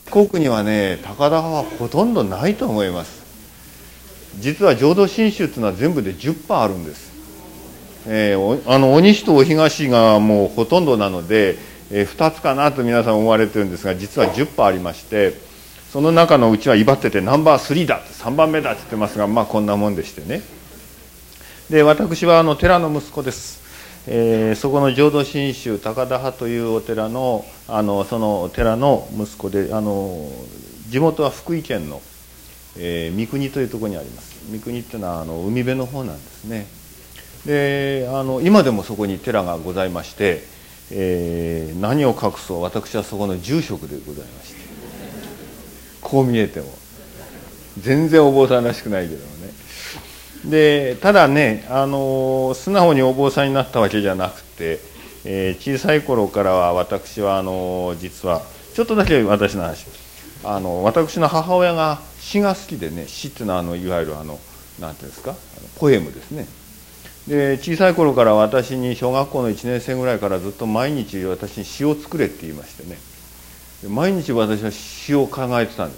四国にはね高田派はほとんどないと思います。実は浄土真宗というのは全部で10派あるんです。お西とお東がもうほとんどなので、2つかなと皆さん思われてるんですが、実は10派ありまして、その中のうちは威張っててナンバー3だ3番目だって言ってますが、まあこんなもんでしてね。で私は寺の息子です。そこの浄土真宗高田派というお寺のその寺の息子で、地元は福井県の、三国というところにあります。三国っていうのは海辺の方なんですね。で今でもそこに寺がございまして、何を隠そう私はそこの住職でございまして、こう見えても全然お坊さんらしくないけどもね。でただね素直にお坊さんになったわけじゃなくて、小さい頃からは私は実はちょっとだけ私の話、私の母親が詩が好きでね、詩っていうのはいわゆるなんていうんですか、ポエムですね。で小さい頃から私に小学校の1年生ぐらいからずっと毎日私に詩を作れって言いましてね、毎日私は詩を考えてたんです。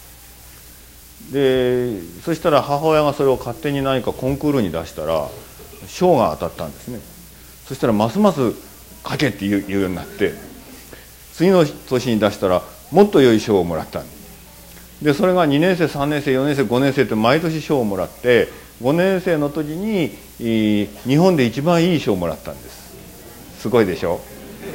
でそしたら母親がそれを勝手に何かコンクールに出したら賞が当たったんですね。そしたらますます書けって言うようになって、次の年に出したらもっと良い賞をもらったんです。でそれが2年生3年生4年生5年生って毎年賞をもらって、5年生の時に日本で一番いい賞をもらったんです。すごいでしょ、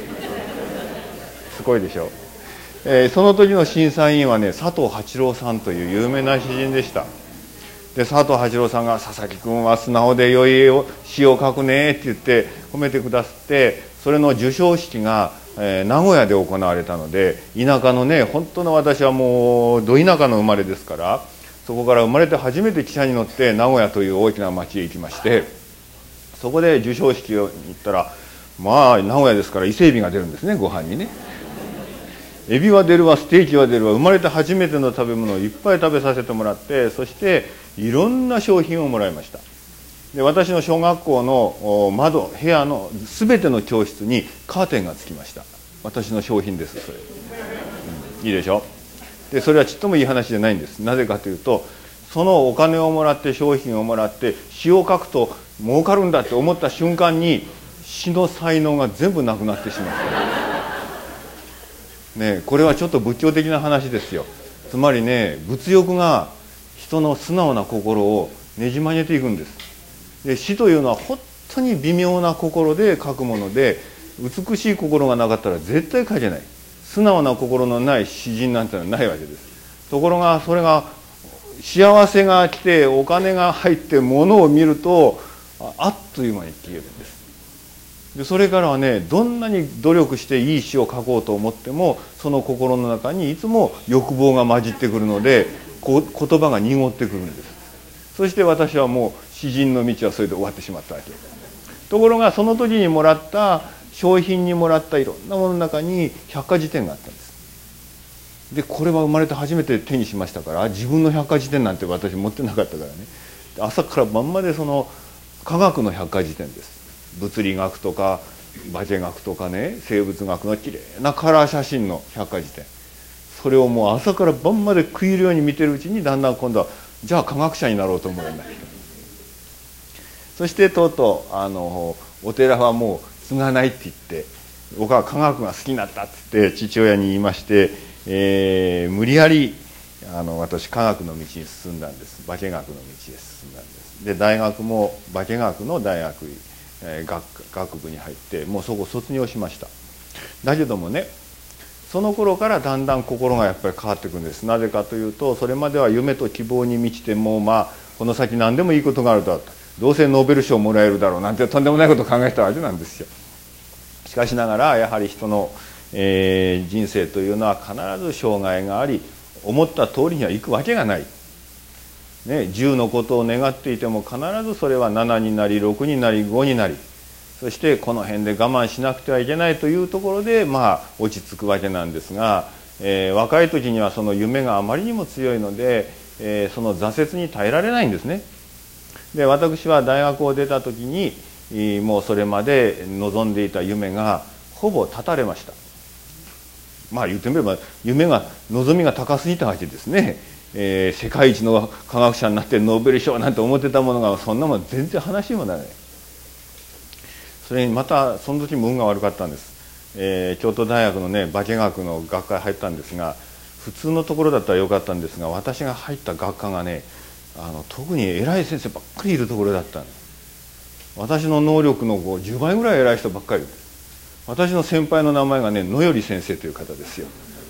すごいでしょ。その時の審査員はね佐藤八郎さんという有名な詩人でした。で佐藤八郎さんが「佐々木君は素直で良い詩を書くね」って言って褒めてくださって、それの授賞式が、名古屋で行われたので、田舎のね本当の私はもうど田舎の生まれですから、そこから生まれて初めて汽車に乗って名古屋という大きな町へ行きまして、そこで授賞式に行ったら、まあ名古屋ですから伊勢海老が出るんですね、ご飯にね。エビは出るわ、ステーキは出るわ、生まれて初めての食べ物をいっぱい食べさせてもらって、そしていろんな商品をもらいました。で私の小学校の部屋の全ての教室にカーテンがつきました。私の商品ですそれ、いいでしょ。でそれはちっともいい話じゃないんです。なぜかというと、そのお金をもらって商品をもらって詩を書くと儲かるんだって思った瞬間に詩の才能が全部なくなってしまったね。これはちょっと仏教的な話ですよ。つまりね、物欲が人の素直な心をねじ曲げていくんです。で詩というのは本当に微妙な心で書くもので、美しい心がなかったら絶対書けない。素直な心のない詩人なんてのはないわけです。ところがそれが幸せが来てお金が入って物を見るとあっという間に消えるんです。でそれからはね、どんなに努力していい詩を書こうと思っても、その心の中にいつも欲望が混じってくるので、言葉が濁ってくるんです。そして私はもう詩人の道はそれで終わってしまったわけです。ところがその時にもらった商品にもらったいろんなものの中に百科事典があったんです。でこれは生まれて初めて手にしましたから、自分の百科事典なんて私持ってなかったからね、朝から晩までその科学の百科事典です。物理学とか化学とかね、生物学のきれいなカラー写真の百科事典、それをもう朝から晩まで食い入るように見てるうちに、だんだん今度はじゃあ科学者になろうと思うようになってきた。そしてとうとうお寺はもう継がないって言って、僕は科学が好きになったって言って父親に言いまして、無理やり私科学の道に進んだんです。化学の道へ進んだんです。で大学も化学の大学学部に入って、もうそこ卒業しました。だけどもね、その頃からだんだん心がやっぱり変わっていくんです。なぜかというと、それまでは夢と希望に満ちて、もうまあこの先何でもいいことがあるだろうと、どうせノーベル賞もらえるだろうなんてとんでもないことを考えてたわけなんですよ。しかしながらやはり人の、人生というのは必ず障害があり、思った通りにはいくわけがない、ね、10のことを願っていても必ずそれは7になり6になり5になり、そしてこの辺で我慢しなくてはいけないというところでまあ落ち着くわけなんですが、若い時にはその夢があまりにも強いので、その挫折に耐えられないんですね。で私は大学を出た時にもうそれまで望んでいた夢がほぼ絶たれました。 まあ言ってみれば望みが高すぎたわけですね。世界一の科学者になってノーベル賞なんて思ってたものが、そんなもん全然話にもならない。それにまたその時も運が悪かったんです。京都大学のね化学の学科に入ったんですが、普通のところだったらよかったんですが、私が入った学科がね特に偉い先生ばっかりいるところだったんです。私の能力の10倍ぐらい偉い人ばっかりいる。私の先輩の名前がね野頼先生という方ですよ。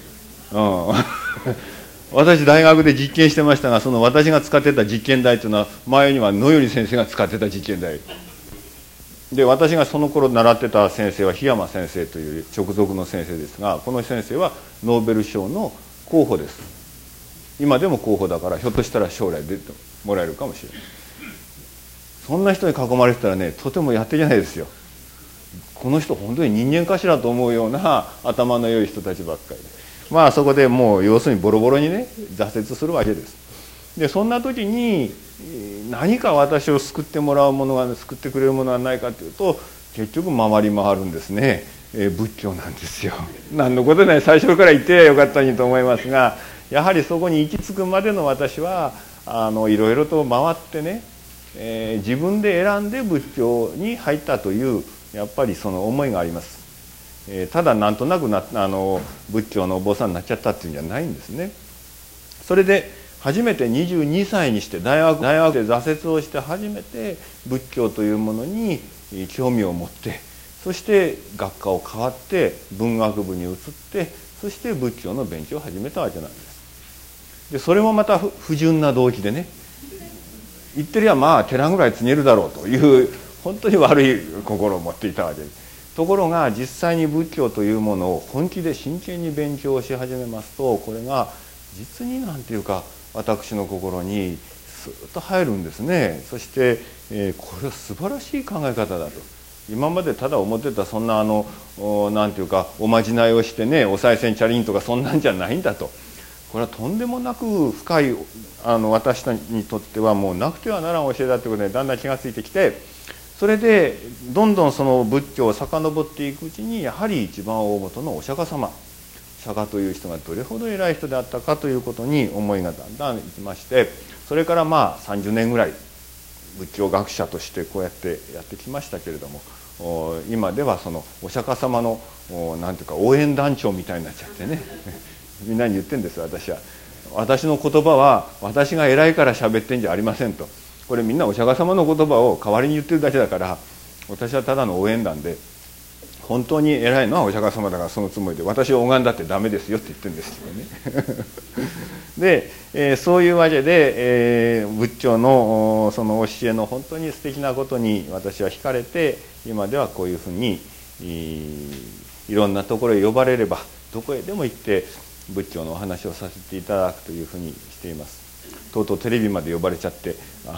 私大学で実験してましたが、その私が使ってた実験台というのは前には野頼先生が使ってた実験台で、私がその頃習ってた先生は檜山先生という直属の先生ですが、この先生はノーベル賞の候補です。今でも候補だから、ひょっとしたら将来出てもらえるかもしれない。そんな人に囲まれてたらね、とてもやっていけないですよ。この人本当に人間かしらと思うような頭の良い人たちばっかりで、まあそこでもう要するにボロボロにね挫折するわけです。でそんな時に何か私を救ってもらうものが、救ってくれるものはないかというと、結局回り回るんですね。仏教なんですよ。何のことない、最初から言ってよかったにと思いますが、やはりそこに行き着くまでの私はいろいろと回ってね、自分で選んで仏教に入ったというやっぱりその思いがあります。ただなんとなく仏教のお坊さんになっちゃったっていうんじゃないんですね。それで初めて22歳にして大学で挫折をして初めて仏教というものに興味を持って、そして学科を変わって文学部に移って、そして仏教の勉強を始めたわけなんです。でそれもまた不純な動機でね、言ってりゃまあ寺ぐらい継げるだろうという本当に悪い心を持っていたわけです。ところが実際に仏教というものを本気で真剣に勉強し始めますと、これが実になんていうか私の心にスーッと入るんですね。そして、これは素晴らしい考え方だと。今までただ思ってたそんななんていうかおまじないをしてね、お賽銭チャリンとかそんなんじゃないんだと。これはとんでもなく深い私にとってはもうなくてはならん教えだということでだんだん気がついてきて、それでどんどんその仏教を遡っていくうちに、やはり一番大元のお釈迦様、釈迦という人がどれほど偉い人であったかということに思いがだんだんいきまして、それからまあ30年ぐらい仏教学者としてこうやってやってきましたけれども、今ではそのお釈迦様のなんていうか応援団長みたいになっちゃってねみんなに言ってんです。私の言葉は私が偉いから喋ってんじゃありませんと。これみんなお釈迦様の言葉を代わりに言ってるだけだから、私はただの応援団で、本当に偉いのはお釈迦様だからそのつもりで、私を拝んだってダメですよって言ってるんですよねで、そういうわけで、仏教のその教えの本当に素敵なことに私は惹かれて、今ではこういうふうにいろんなところへ呼ばれればどこへでも行って仏教のお話をさせていただくというふうにしています。とうとうテレビまで呼ばれちゃって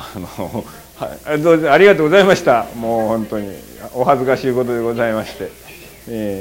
ありがとうございました。もう本当にお恥ずかしいことでございまして、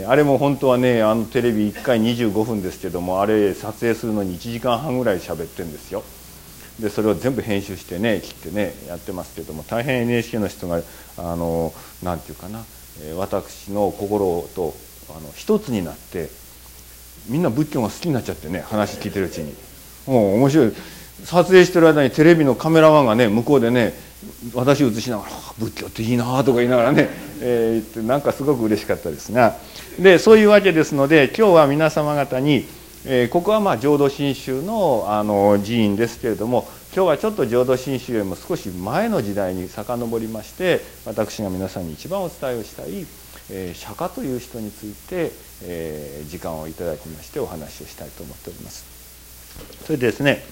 あれも本当はねテレビ1回25分ですけども、あれ撮影するのに1時間半ぐらい喋ってるんですよ。でそれを全部編集してね切ってねやってますけども、大変 NHK の人がなんていうかな、私の心と一つになって、みんな仏教が好きになっちゃってね、話聞いてるうちにもう面白い。撮影してる間にテレビのカメラマンがね向こうでね私映しながら「仏教っていいな」とか言いながらね、言ってなんかすごく嬉しかったですが、でそういうわけですので今日は皆様方に、ここはまあ浄土真宗の寺院ですけれども、今日はちょっと浄土真宗よりも少し前の時代に遡りまして、私が皆さんに一番お伝えをしたい釈迦という人について、時間をいただきましてお話をしたいと思っております。それでですね、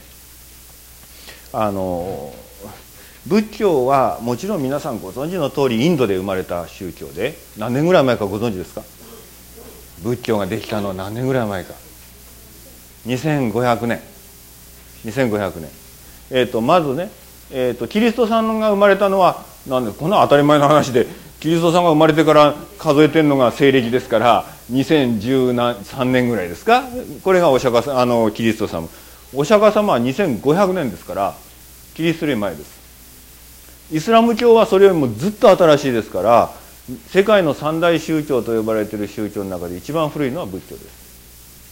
仏教はもちろん皆さんご存知の通りインドで生まれた宗教で、何年ぐらい前かご存知ですか？仏教ができたのは何年ぐらい前か。2500年。まずね、キリストさんが生まれたのはなんで、こんな当たり前の話で、キリストさんが生まれてから数えてるのが西暦ですから2013年ぐらいですか。これがお釈迦様、キリスト様。お釈迦様は2500年ですからキリストより前です。イスラム教はそれよりもずっと新しいですから、世界の三大宗教と呼ばれている宗教の中で一番古いのは仏教です。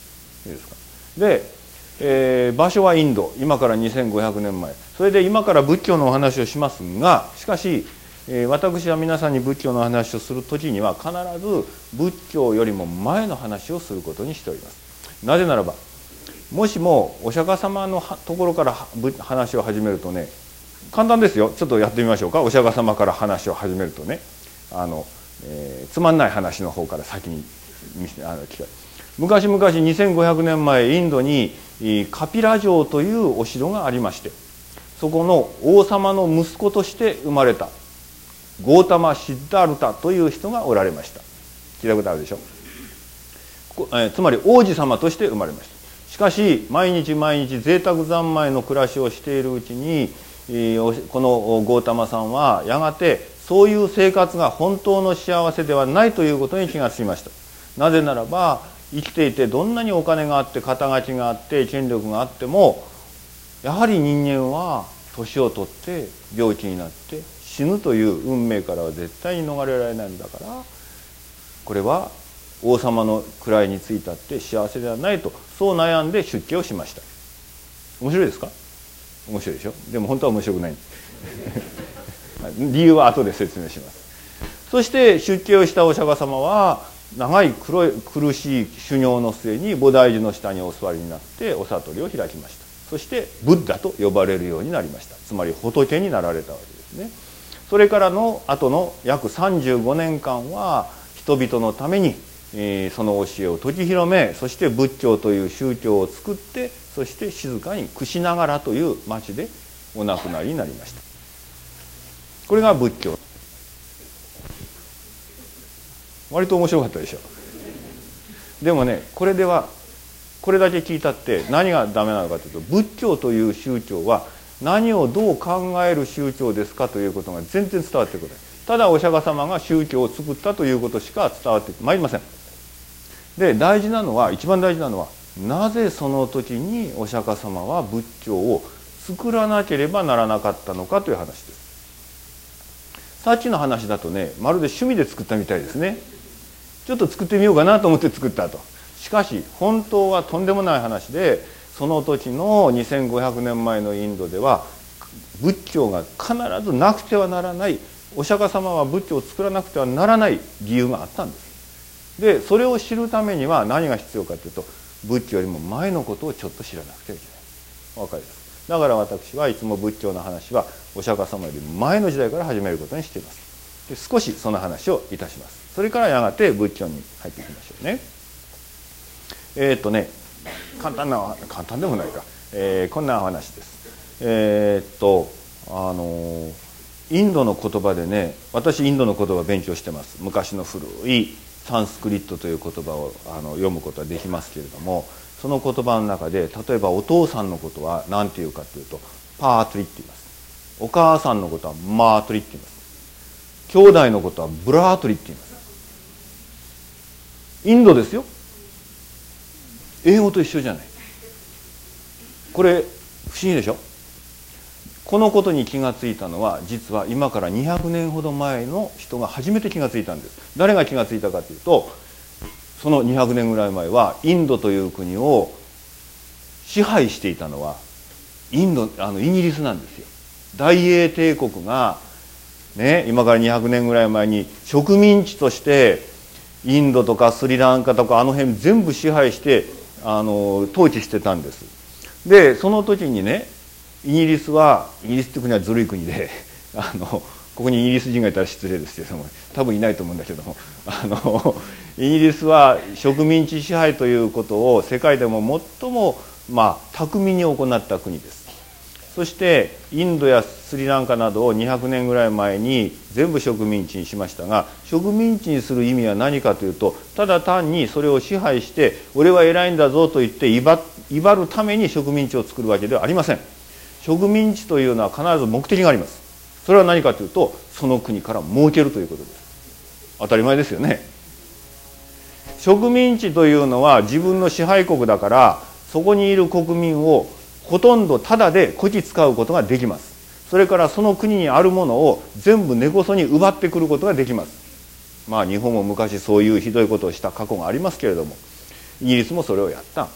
いいですか。で、場所はインド、今から2500年前。それで今から仏教のお話をしますが、しかし私は皆さんに仏教の話をする時には必ず仏教よりも前の話をすることにしております。なぜならば、もしもお釈迦様のところから話を始めるとね、簡単ですよ。ちょっとやってみましょうか。お釈迦様から話を始めるとね、つまんない話の方から先に聞か昔々2500年前インドにカピラ城というお城がありまして、そこの王様の息子として生まれたゴータマ・シッダールタという人がおられました。聞いたことあるでしょ。つまり王子様として生まれました。しかし毎日毎日贅沢三昧の暮らしをしているうちに、このゴータマさんはやがてそういう生活が本当の幸せではないということに気がつきました。なぜならば、生きていてどんなにお金があって肩書きがあって権力があっても、やはり人間は年を取って病気になって死ぬという運命からは絶対に逃れられないんだから、これは王様の位についたって幸せではないと、そう悩んで出家をしました。面白いですか？面白いでしょ。でも本当は面白くない理由は後で説明します。そして出家をしたお釈迦様は長い苦しい修行の末に菩提樹の下にお座りになってお悟りを開きました。そしてブッダと呼ばれるようになりました。つまり仏になられたわけですね。それからの後の約35年間は人々のためにその教えを説き広め、そして仏教という宗教を作って、そして静かに櫛ながらという町でお亡くなりになりました。これが仏教。割と面白かったでしょ。でもね、これではこれだけ聞いたって何がダメなのかというと、仏教という宗教は何をどう考える宗教ですかということが全然伝わってこない。ただお釈迦様が宗教を作ったということしか伝わってまいりません。で、大事なのは、一番大事なのは、なぜその時にお釈迦様は仏教を作らなければならなかったのかという話です。さっきの話だとね、まるで趣味で作ったみたいですね。ちょっと作ってみようかなと思って作ったと。しかし本当はとんでもない話で、その時の2500年前のインドでは仏教が必ずなくてはならない、お釈迦様は仏教を作らなくてはならない理由があったんです。で、それを知るためには何が必要かというと、仏教よりも前のことをちょっと知らなくてはいけない。お分かりです。だから私はいつも仏教の話はお釈迦様より前の時代から始めることにしています。で、少しその話をいたします。それからやがて仏教に入っていきましょうね。簡単でもないか、こんな話です。インドの言葉でね、私インドの言葉を勉強してます。昔の古いサンスクリットという言葉を読むことはできますけれども、その言葉の中で例えばお父さんのことは何て言うかというとパートリって言います。お母さんのことはマートリって言います。兄弟のことはブラートリって言います。インドですよ。英語と一緒じゃない。これ不思議でしょ。このことに気がついたのは実は今から200年ほど前の人が初めて気がついたんです。誰が気がついたかというと、その200年ぐらい前はインドという国を支配していたのはイギリスなんですよ。大英帝国がね、今から200年ぐらい前に植民地としてインドとかスリランカとかあの辺全部支配して統治してたんです。で、その時にね、イギリスって国はずるい国でここにイギリス人がいたら失礼ですけども、多分いないと思うんだけども、イギリスは植民地支配ということを世界でも最も巧みに行った国です。そしてインドやスリランカなどを200年ぐらい前に全部植民地にしましたが、植民地にする意味は何かというと、ただ単にそれを支配して俺は偉いんだぞと言って威張るために植民地を作るわけではありません。植民地というのは必ず目的があります。それは何かというと、その国から儲けるということです。当たり前ですよね。植民地というのは自分の支配国だから、そこにいる国民をほとんどタダでこき使うことができます。それからその国にあるものを全部根こそに奪ってくることができます。日本も昔そういうひどいことをした過去がありますけれども、イギリスもそれをやった。